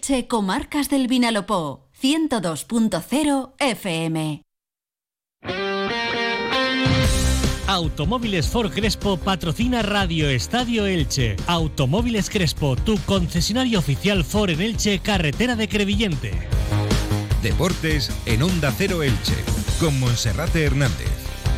Elche, Comarcas del Vinalopó, 102.0 FM. Automóviles Ford Crespo patrocina Radio Estadio Elche. Automóviles Crespo, tu concesionario oficial Ford en Elche, carretera de Crevillente. Deportes en Onda Cero Elche, con Monserrate Hernández.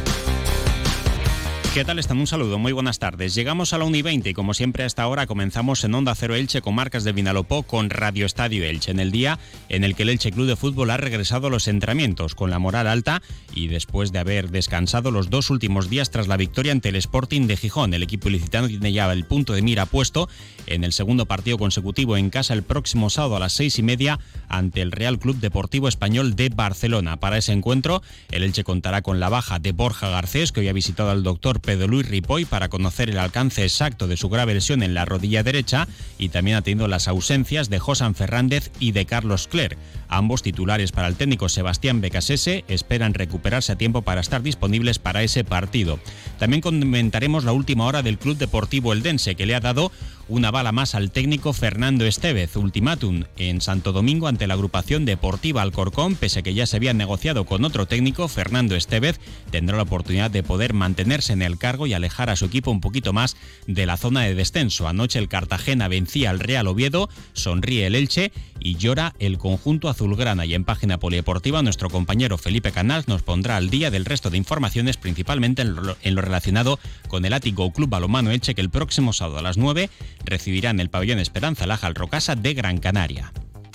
¿Qué tal están? Un saludo, muy buenas tardes. Llegamos a la 1:20 y como siempre a esta hora comenzamos en Onda Cero Elche, Comarcas del Vinalopó, con Radio Estadio Elche, en el día en el que el Elche Club de Fútbol ha regresado a los entrenamientos con la moral alta y después de haber descansado los 2 últimos días tras la victoria ante el Sporting de Gijón. El equipo ilicitano tiene ya el punto de mira puesto en el segundo partido consecutivo en casa el próximo sábado a las 6:30 ante el Real Club Deportivo Español de Barcelona. Para ese encuentro, el Elche contará con la baja de Borja Garcés, que hoy ha visitado al doctor Pedro Luis Ripoll para conocer el alcance exacto de su grave lesión en la rodilla derecha, y también ha tenido las ausencias de Josan Fernández y de Carlos Cler. Ambos titulares para el técnico Sebastián Becasese esperan recuperarse a tiempo para estar disponibles para ese partido. También comentaremos la última hora del Club Deportivo Eldense, que le ha dado una bala más al técnico Fernando Estévez. Ultimátum en Santo Domingo ante la agrupación deportiva Alcorcón. Pese a que ya se había negociado con otro técnico, Fernando Estévez tendrá la oportunidad de poder mantenerse en el cargo y alejar a su equipo un poquito más de la zona de descenso. Anoche el Cartagena vencía al Real Oviedo, sonríe el Elche y llora el conjunto azulgrana. Y en página polideportiva nuestro compañero Felipe Canals nos pondrá al día del resto de informaciones, principalmente en lo relacionado con el Athletic Club Balonmano Elche, que el próximo sábado a las 9 recibirá en el pabellón Esperanza Laja al Rocasa de Gran Canaria.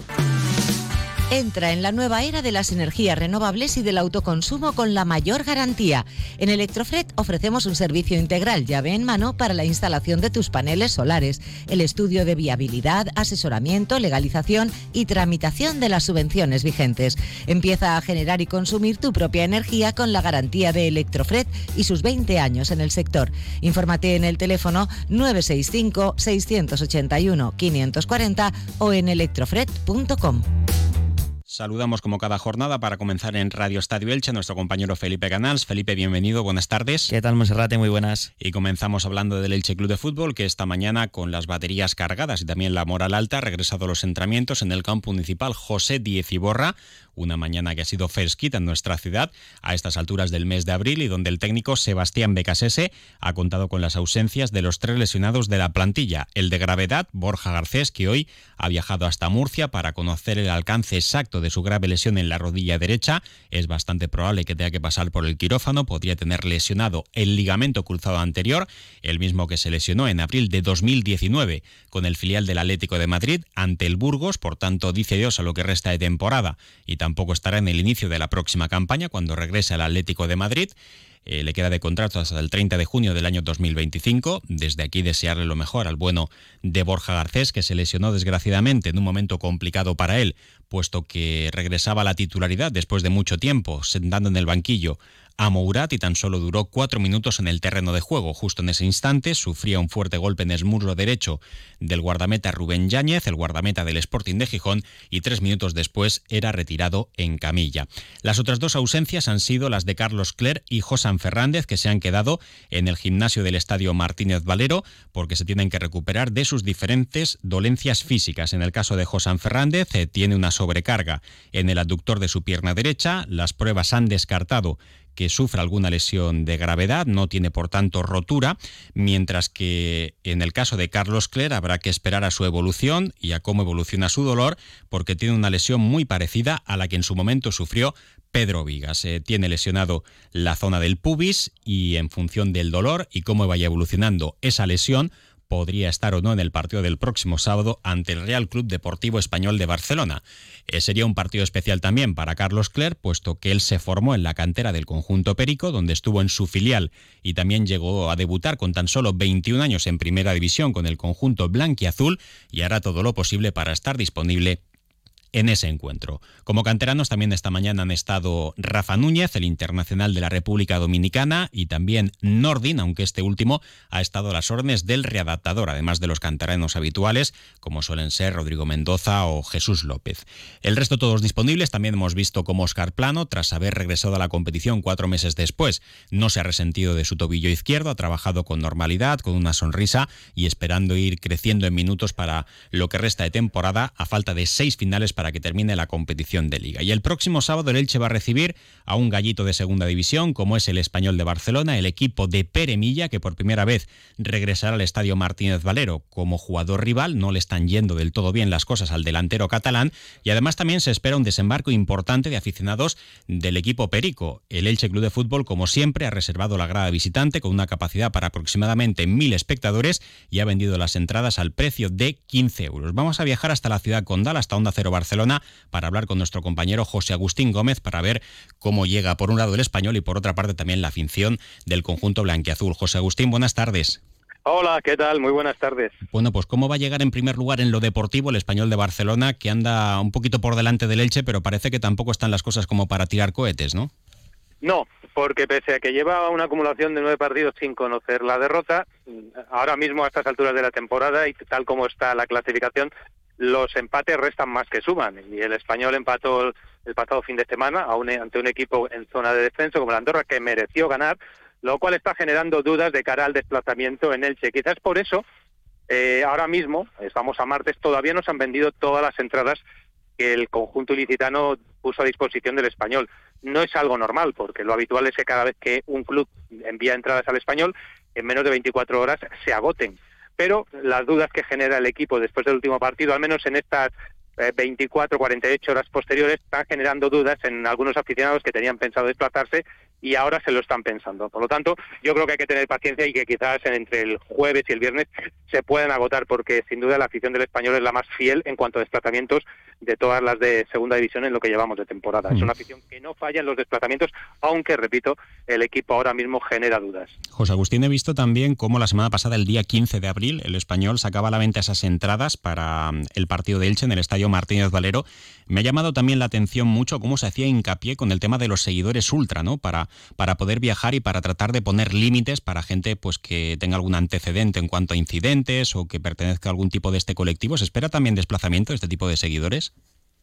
Entra en la nueva era de las energías renovables y del autoconsumo con la mayor garantía. En Electrofred ofrecemos un servicio integral llave en mano para la instalación de tus paneles solares, el estudio de viabilidad, asesoramiento, legalización y tramitación de las subvenciones vigentes. Empieza a generar y consumir tu propia energía con la garantía de Electrofred y sus 20 años en el sector. Infórmate en el teléfono 965 681 540 o en electrofred.com. Saludamos como cada jornada para comenzar en Radio Estadio Elche a nuestro compañero Felipe Canals. Felipe, bienvenido, buenas tardes. ¿Qué tal, Monserrate? Muy buenas. Y comenzamos hablando del Elche Club de Fútbol, que esta mañana, con las baterías cargadas y también la moral alta, ha regresado a los entrenamientos en el campo municipal José Díez Iborra. Una mañana que ha sido fresquita en nuestra ciudad a estas alturas del mes de abril, y donde el técnico Sebastián Becasese ha contado con las ausencias de los 3 lesionados de la plantilla. El de gravedad, Borja Garcés, que hoy ha viajado hasta Murcia para conocer el alcance exacto de su grave lesión en la rodilla derecha. Es bastante probable que tenga que pasar por el quirófano. Podría tener lesionado el ligamento cruzado anterior, el mismo que se lesionó en abril de 2019 con el filial del Atlético de Madrid ante el Burgos. Por tanto, dice adiós a lo que resta de temporada y tampoco estará en el inicio de la próxima campaña cuando regrese al Atlético de Madrid. Le queda de contrato hasta el 30 de junio del año 2025. Desde aquí desearle lo mejor al bueno de Borja Garcés, que se lesionó desgraciadamente en un momento complicado para él, puesto que regresaba a la titularidad después de mucho tiempo sentando en el banquillo a Mourad, y tan solo duró 4 minutos en el terreno de juego. Justo en ese instante sufría un fuerte golpe en el muslo derecho del guardameta Rubén Yáñez, el guardameta del Sporting de Gijón, y 3 minutos después era retirado en camilla. Las otras 2 ausencias han sido las de Carlos Cler y Josan Fernández, que se han quedado en el gimnasio del Estadio Martínez Valero porque se tienen que recuperar de sus diferentes dolencias físicas. En el caso de Josan Fernández, tiene una sobrecarga en el aductor de su pierna derecha. Las pruebas han descartado que sufra alguna lesión de gravedad, no tiene por tanto rotura, mientras que en el caso de Carlos Cler habrá que esperar a su evolución y a cómo evoluciona su dolor, porque tiene una lesión muy parecida a la que en su momento sufrió Pedro Vigas. Tiene lesionado la zona del pubis y en función del dolor y cómo vaya evolucionando esa lesión, podría estar o no en el partido del próximo sábado ante el Real Club Deportivo Español de Barcelona. Sería un partido especial también para Carlos Cler, puesto que él se formó en la cantera del conjunto Perico, donde estuvo en su filial y también llegó a debutar con tan solo 21 años en primera división con el conjunto blanquiazul, y hará todo lo posible para estar disponible en ese encuentro. Como canteranos también esta mañana han estado Rafa Núñez, el internacional de la República Dominicana, y también Nordin, aunque este último ha estado a las órdenes del readaptador, además de los canteranos habituales, como suelen ser Rodrigo Mendoza o Jesús López. El resto todos disponibles. También hemos visto cómo Óscar Plano, tras haber regresado a la competición 4 meses después, no se ha resentido de su tobillo izquierdo, ha trabajado con normalidad, con una sonrisa y esperando ir creciendo en minutos para lo que resta de temporada, a falta de 6 finales para que termine la competición de Liga. Y el próximo sábado el Elche va a recibir a un gallito de segunda división, como es el Español de Barcelona, el equipo de Pere Milla, que por primera vez regresará al Estadio Martínez Valero como jugador rival. No le están yendo del todo bien las cosas al delantero catalán, y además también se espera un desembarco importante de aficionados del equipo perico. El Elche Club de Fútbol, como siempre, ha reservado la grada visitante con una capacidad para aproximadamente 1.000 espectadores y ha vendido las entradas al precio de 15 euros. Vamos a viajar hasta la ciudad condal, hasta Onda Cero Barcelona, para hablar con nuestro compañero José Agustín Gómez, para ver cómo llega por un lado el Español y por otra parte también la afición del conjunto blanquiazul. José Agustín, buenas tardes. Hola, ¿qué tal? Muy buenas tardes. Bueno, pues ¿cómo va a llegar en primer lugar en lo deportivo el Español de Barcelona, que anda un poquito por delante del Elche, pero parece que tampoco están las cosas como para tirar cohetes, ¿no? No, porque pese a que lleva una acumulación de 9 partidos sin conocer la derrota, ahora mismo a estas alturas de la temporada y tal como está la clasificación, los empates restan más que suman. Y el Español empató el pasado fin de semana ante un equipo en zona de descenso como el Andorra, que mereció ganar, lo cual está generando dudas de cara al desplazamiento en Elche. Quizás por eso, ahora mismo, estamos a martes, todavía no se han vendido todas las entradas que el conjunto ilicitano puso a disposición del Español. No es algo normal, porque lo habitual es que cada vez que un club envía entradas al Español, en menos de 24 horas se agoten. Pero las dudas que genera el equipo después del último partido, al menos en estas 24, 48 horas posteriores, están generando dudas en algunos aficionados que tenían pensado desplazarse y ahora se lo están pensando. Por lo tanto, yo creo que hay que tener paciencia y que quizás entre el jueves y el viernes se puedan agotar, porque sin duda la afición del Español es la más fiel en cuanto a desplazamientos de todas las de segunda división en lo que llevamos de temporada. Es una afición que no falla en los desplazamientos, aunque, repito, el equipo ahora mismo genera dudas. José Agustín, he visto también cómo la semana pasada, el día 15 de abril, el Español sacaba a la venta esas entradas para el partido de Elche en el Estadio Martínez Valero. Me ha llamado también la atención mucho cómo se hacía hincapié con el tema de los seguidores ultra, ¿no? Para poder viajar y para tratar de poner límites para gente pues que tenga algún antecedente en cuanto a incidentes o que pertenezca a algún tipo de este colectivo. ¿Se espera también desplazamiento de este tipo de seguidores?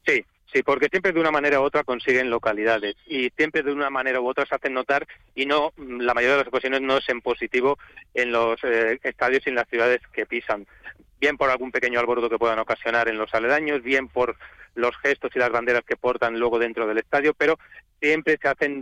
Sí, porque siempre de una manera u otra consiguen localidades y siempre de una manera u otra se hacen notar, y no, la mayoría de las ocasiones no es en positivo en los estadios y en las ciudades que pisan. Bien por algún pequeño alboroto que puedan ocasionar en los aledaños, bien por los gestos y las banderas que portan luego dentro del estadio, pero siempre se hacen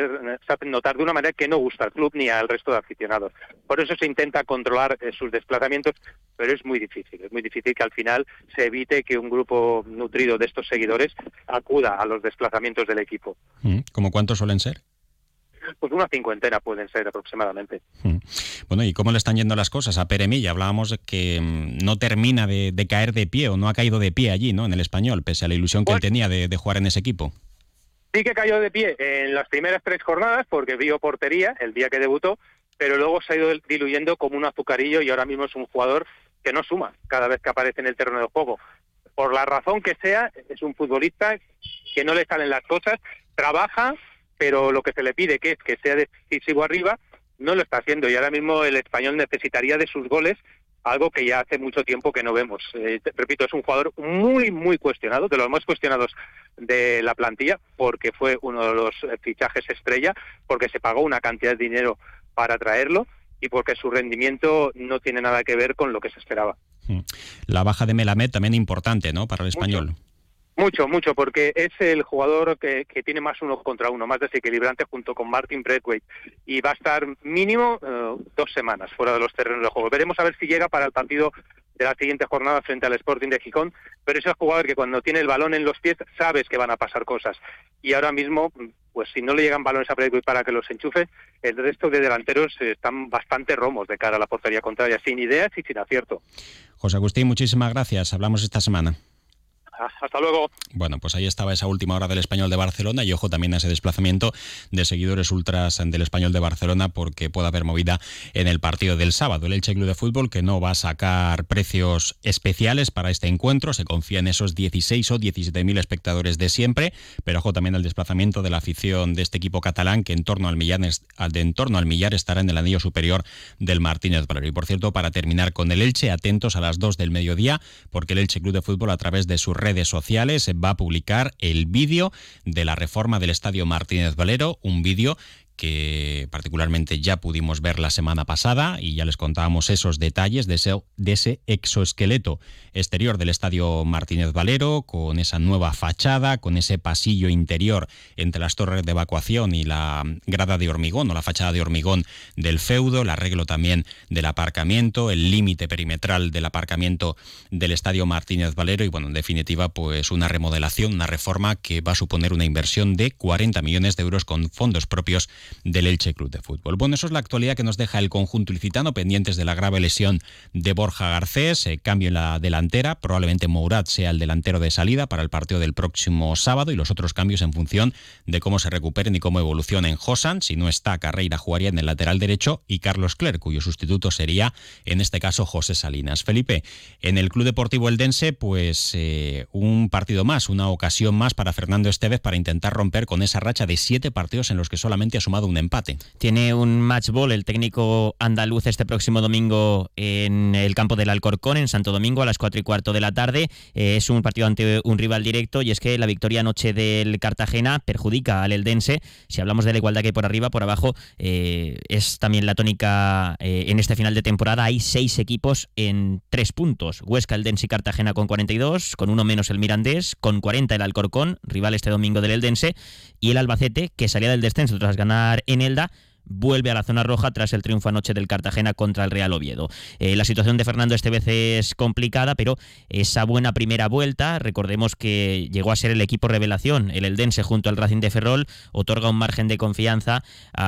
notar de una manera que no gusta al club ni al resto de aficionados. Por eso se intenta controlar sus desplazamientos, pero es muy difícil que al final se evite que un grupo nutrido de estos seguidores acuda a los desplazamientos del equipo. ¿Cómo cuántos suelen ser? Pues una 50 pueden ser aproximadamente. Bueno, ¿y cómo le están yendo las cosas a Pere Milla? Hablábamos de que no termina de caer de pie, o no ha caído de pie allí, ¿no? En el Español, pese a la ilusión que él tenía de jugar en ese equipo. Sí que cayó de pie en las primeras 3 jornadas porque vio portería el día que debutó, pero luego se ha ido diluyendo como un azucarillo y ahora mismo es un jugador que no suma cada vez que aparece en el terreno de juego. Por la razón que sea, es un futbolista que no le salen las cosas, trabaja, pero lo que se le pide, que es que sea decisivo arriba, no lo está haciendo, y ahora mismo el Español necesitaría de sus goles, algo que ya hace mucho tiempo que no vemos. Repito, es un jugador muy, muy cuestionado, de los más cuestionados de la plantilla, porque fue uno de los fichajes estrella, porque se pagó una cantidad de dinero para traerlo y porque su rendimiento no tiene nada que ver con lo que se esperaba. La baja de Melamed también importante, ¿no?, para el Español. Mucho, porque es el jugador que tiene más 1 contra 1, más desequilibrante, junto con Martin Braithwaite, y va a estar mínimo 2 semanas fuera de los terrenos de juego. Veremos a ver si llega para el partido de la siguiente jornada frente al Sporting de Gijón, pero es el jugador que cuando tiene el balón en los pies sabes que van a pasar cosas, y ahora mismo, pues si no le llegan balones a Braithwaite para que los enchufe, el resto de delanteros están bastante romos de cara a la portería contraria, sin ideas y sin acierto. José Agustín, muchísimas gracias, hablamos esta semana. Hasta luego. Bueno, pues ahí estaba esa última hora del Español de Barcelona y ojo también a ese desplazamiento de seguidores ultras del Español de Barcelona porque puede haber movida en el partido del sábado. El Elche Club de Fútbol que no va a sacar precios especiales para este encuentro, se confía en esos 16 o 17.000 espectadores de siempre, pero ojo también al desplazamiento de la afición de este equipo catalán que en torno al millar estará en el anillo superior del Martínez Valero. Y por cierto, para terminar con el Elche, atentos a las 2 del mediodía porque el Elche Club de Fútbol a través de sus redes sociales va a publicar el vídeo de la reforma del Estadio Martínez Valero, un vídeo que particularmente ya pudimos ver la semana pasada y ya les contábamos esos detalles de ese exoesqueleto exterior del Estadio Martínez Valero, con esa nueva fachada, con ese pasillo interior entre las torres de evacuación y la grada de hormigón o la fachada de hormigón del feudo, el arreglo también del aparcamiento, el límite perimetral del aparcamiento del Estadio Martínez Valero y bueno, en definitiva pues una remodelación, una reforma que va a suponer una inversión de 40 millones de euros con fondos propios del Elche Club de Fútbol. Bueno, eso es la actualidad que nos deja el conjunto ilicitano, pendientes de la grave lesión de Borja Garcés, cambio en la delantera, probablemente Mourad sea el delantero de salida para el partido del próximo sábado y los otros cambios en función de cómo se recuperen y cómo evolucionen. Josan, si no está, Carreira jugaría en el lateral derecho y Carlos Clerc, cuyo sustituto sería en este caso José Salinas. Felipe, en el Club Deportivo Eldense, pues un partido más, una ocasión más para Fernando Estévez para intentar romper con esa racha de 7 partidos en los que solamente ha sumado un empate. Tiene un match ball el técnico andaluz este próximo domingo en el campo del Alcorcón, en Santo Domingo, a las 4:15 de la tarde. Es un partido ante un rival directo y es que la victoria anoche del Cartagena perjudica al Eldense. Si hablamos de la igualdad que hay por arriba, por abajo es también la tónica en este final de temporada. Hay 6 equipos en 3 puntos. Huesca, Eldense y Cartagena con 42, con uno menos el Mirandés, con 40 el Alcorcón, rival este domingo del Eldense, y el Albacete, que salía del descenso tras ganar en Elda, vuelve a la zona roja tras el triunfo anoche del Cartagena contra el Real Oviedo. La situación de Fernando Estévez es complicada, pero esa buena primera vuelta, recordemos que llegó a ser el equipo revelación, el Eldense junto al Racing de Ferrol, otorga un margen de confianza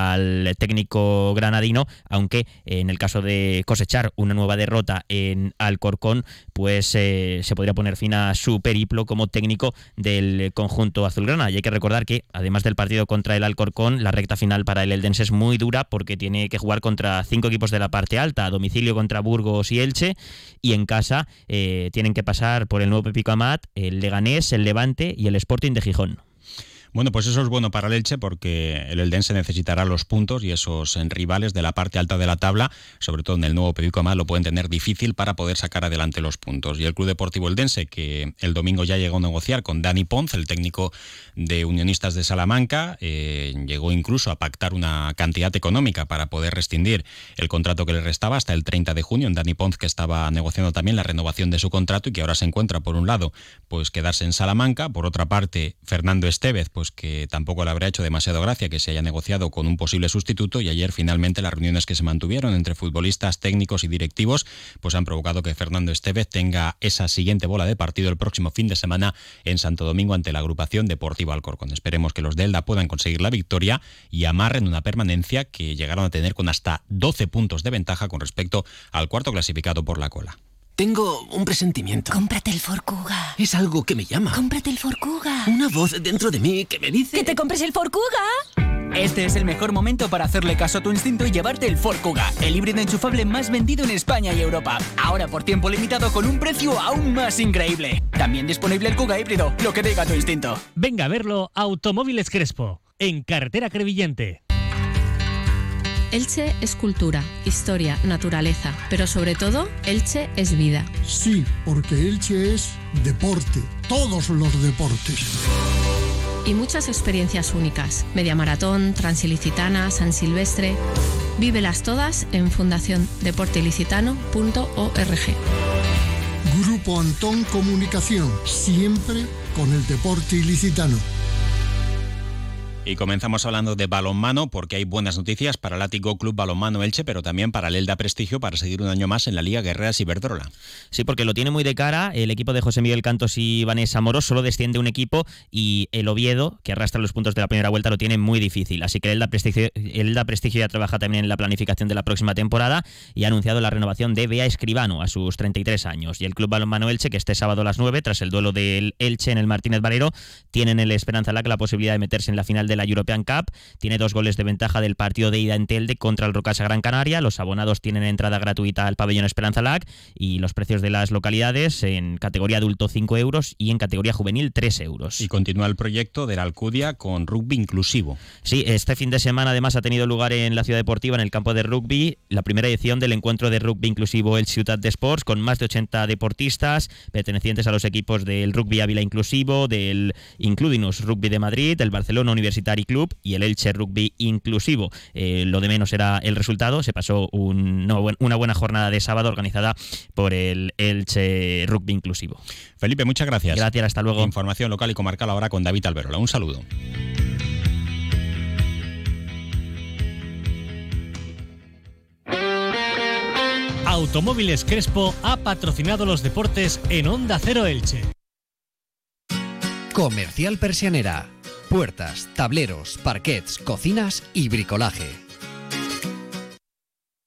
al técnico granadino, aunque en el caso de cosechar una nueva derrota en Alcorcón, pues se podría poner fin a su periplo como técnico del conjunto azulgrana. Y hay que recordar que, además del partido contra el Alcorcón, la recta final para el Eldense es muy dura porque tiene que jugar contra 5 equipos de la parte alta, a domicilio contra Burgos y Elche, y en casa tienen que pasar por el nuevo Pepico Amat, el Leganés, el Levante y el Sporting de Gijón. Bueno, pues eso es bueno para el Elche porque el Eldense necesitará los puntos y esos rivales de la parte alta de la tabla, sobre todo en el nuevo Pepico Amat, lo pueden tener difícil para poder sacar adelante los puntos. Y el Club Deportivo Eldense, que el domingo ya llegó a negociar con Dani Ponz, el técnico de Unionistas de Salamanca, llegó incluso a pactar una cantidad económica para poder rescindir el contrato que le restaba hasta el 30 de junio. En Dani Ponz, que estaba negociando también la renovación de su contrato y que ahora se encuentra, por un lado, pues quedarse en Salamanca, por otra parte, Fernando Estévez, pues que tampoco le habrá hecho demasiado gracia que se haya negociado con un posible sustituto, y ayer finalmente las reuniones que se mantuvieron entre futbolistas, técnicos y directivos pues han provocado que Fernando Estévez tenga esa siguiente bola de partido el próximo fin de semana en Santo Domingo ante la agrupación Deportiva Alcorcón. Esperemos que los de Elda puedan conseguir la victoria y amarren una permanencia que llegaron a tener con hasta 12 puntos de ventaja con respecto al cuarto clasificado por la cola. Tengo un presentimiento. Cómprate el Ford Kuga. Es algo que me llama. Cómprate el Ford Kuga. Una voz dentro de mí que me dice... ¡Que te compres el Ford Kuga! Este es el mejor momento para hacerle caso a tu instinto y llevarte el Ford Kuga, el híbrido enchufable más vendido en España y Europa. Ahora por tiempo limitado con un precio aún más increíble. También disponible el Kuga híbrido, lo que diga tu instinto. Venga a verlo a Automóviles Crespo, en carretera Crevillente. Elche es cultura, historia, naturaleza, pero sobre todo, Elche es vida. Sí, porque Elche es deporte, todos los deportes. Y muchas experiencias únicas. Media Maratón, Transilicitana, San Silvestre. Vívelas todas en fundaciondeporteilicitano.org. Grupo Antón Comunicación, siempre con el deporte ilicitano. 100% Y comenzamos hablando de balonmano porque hay buenas noticias para el Látigo Club Balonmano Elche, pero también para el Elda Prestigio para seguir un año más en la Liga Guerreras Iberdrola. Sí, porque lo tiene muy de cara. El equipo de José Miguel Cantos y Vanessa Moros solo desciende un equipo y el Oviedo, que arrastra los puntos de la primera vuelta, lo tiene muy difícil. Así que el Elda Prestigio ya trabaja también en la planificación de la próxima temporada y ha anunciado la renovación de Bea Escribano a sus 33 años. Y el Club Balonmano Elche, que este sábado a las 9, tras el duelo del Elche en el Martínez Valero, tienen el Esperanza Lac la posibilidad de meterse en la final de la European Cup. Tiene 2 goles de ventaja del partido de ida en Telde contra el Rocasa Gran Canaria. Los abonados tienen entrada gratuita al pabellón Esperanza Lac y los precios de las localidades en categoría adulto 5 euros y en categoría juvenil 3 euros. Y continúa el proyecto de la Alcudia con rugby inclusivo. Sí, este fin de semana además ha tenido lugar en la Ciudad Deportiva, en el campo de rugby, la primera edición del encuentro de rugby inclusivo El Ciutat d'Esports, con más de 80 deportistas pertenecientes a los equipos del Rugby Ávila Inclusivo, del Includinus Rugby de Madrid, del Barcelona Universitari Club y el Elche Rugby Inclusivo. Lo de menos era el resultado. Se pasó una buena jornada de sábado organizada por el Elche Rugby Inclusivo. Felipe, muchas gracias. Gracias, hasta luego. Información local y comarcal ahora con David Alberola. Un saludo. Automóviles Crespo ha patrocinado los deportes en Onda Cero Elche. Comercial Persianera. Puertas, tableros, parquets, cocinas y bricolaje.